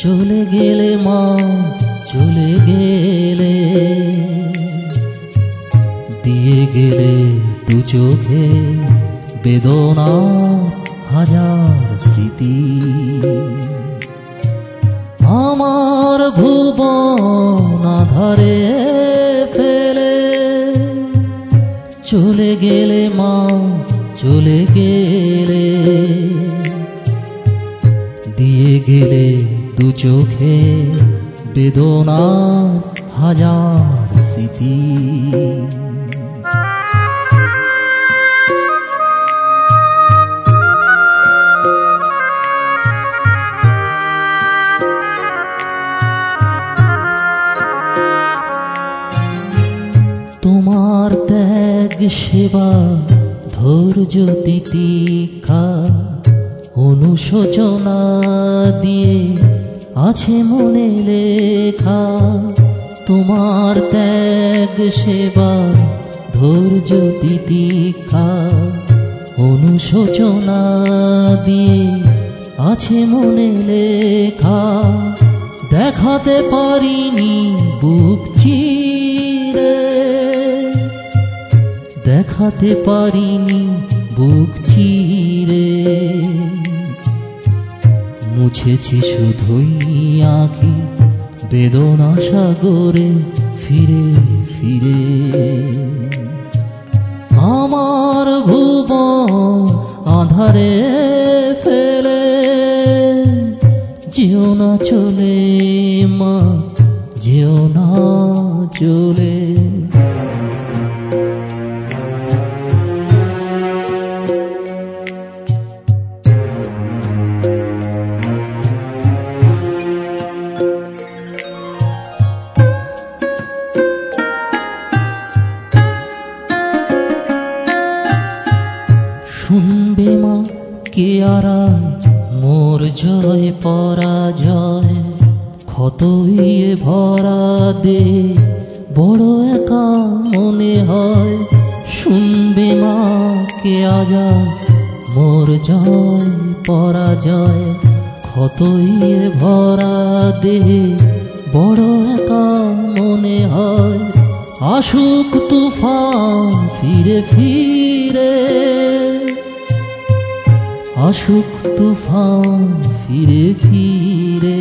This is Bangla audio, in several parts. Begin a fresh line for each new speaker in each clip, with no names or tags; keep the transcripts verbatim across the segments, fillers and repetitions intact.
চলে গেলে মা চলে গেলে, দিয়ে গেলে দু চোখে বেদনার হাজার স্মৃতি। আমার ভুবন আঁধারে ফেলে চলে গেলে মা চলে গেলে, দিয়ে গেলে দু চোখে বেদনার হাজার স্মৃতি। তোমার ত্যাগ সেবা ধৈর্য তিতিক্ষা অনুশোচনা দিয়ে আছে মনে লেখা। তোমার ত্যাগ সেবা ধৈর্য তিতিক্ষা অনুশোচনা দিয়ে আছে মনে লেখা। দেখাতে পারিনি বুক চিরে, দেখাতে পারিনি বুক চিরে, মুছেছি শুধুই আঁখি বেদনা সাগরে ফিরে ফিরে। আমার ভুবন আঁধারে ফেলে যেও না চলে মা, যেও না চলে। শুনবে মা কে আরাজ মোর জয় পরাজয়, ক্ষতই ভরা দে বড় একা মনে হয়। শুনবে মা কে আজাদ মোর জয় পরাজয়, ক্ষতই ভরা দে বড় একা মনে হয়। আসুক তুফান ফিরে ফিরে, আসুক তুফান ফিরে ফিরে,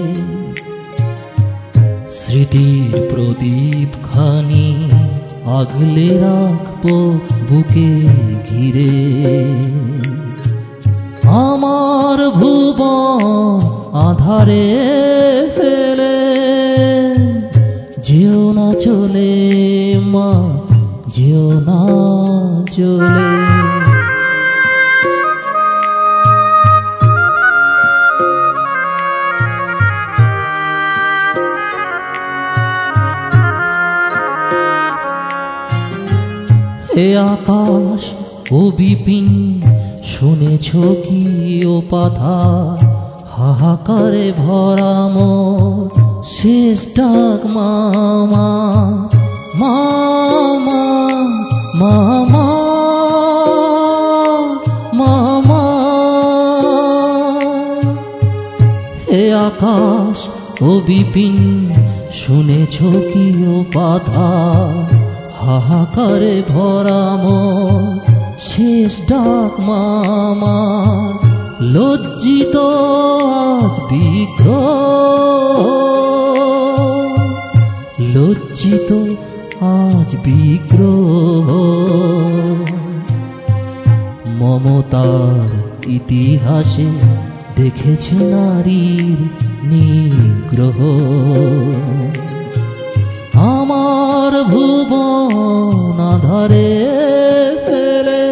স্মৃতির প্রদীপ খানি আগলে রাখবো বুকে ঘিরে। আমার ভুবন আঁধারে ফেলে যেও না চলে মা, যেও না চলে। এ আকাশ ও বিপিন শুনেছ কি ও পাথা, হাহাকারে ভরা মোর শেষ ডাক মামা। মামা মামা মামা, হে আকাশ ও বিপিন শুনেছ কি ও পাথা, হাহাকারে ভরা মোর শেষ ডাক মামা। লজ্জিত আজ বিগ্রহ, লজ্জিত আজ বিগ্রহ, মমতার ইতিহাসে দেখেছে নারীর নিগ্রহ। আমার ভুবন আঁধারে ফেলে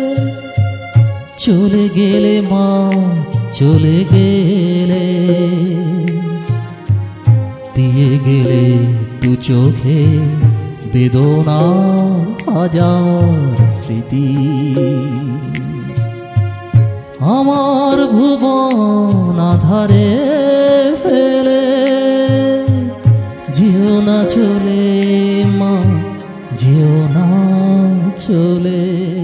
চলে গেলে মা চলে গেলে, দিয়ে গেলে দু চোখে বেদনা হাজার স্মৃতি। আমার ভুবন আঁধারে ফেলে যেও না চলে মা, যেও না চলে।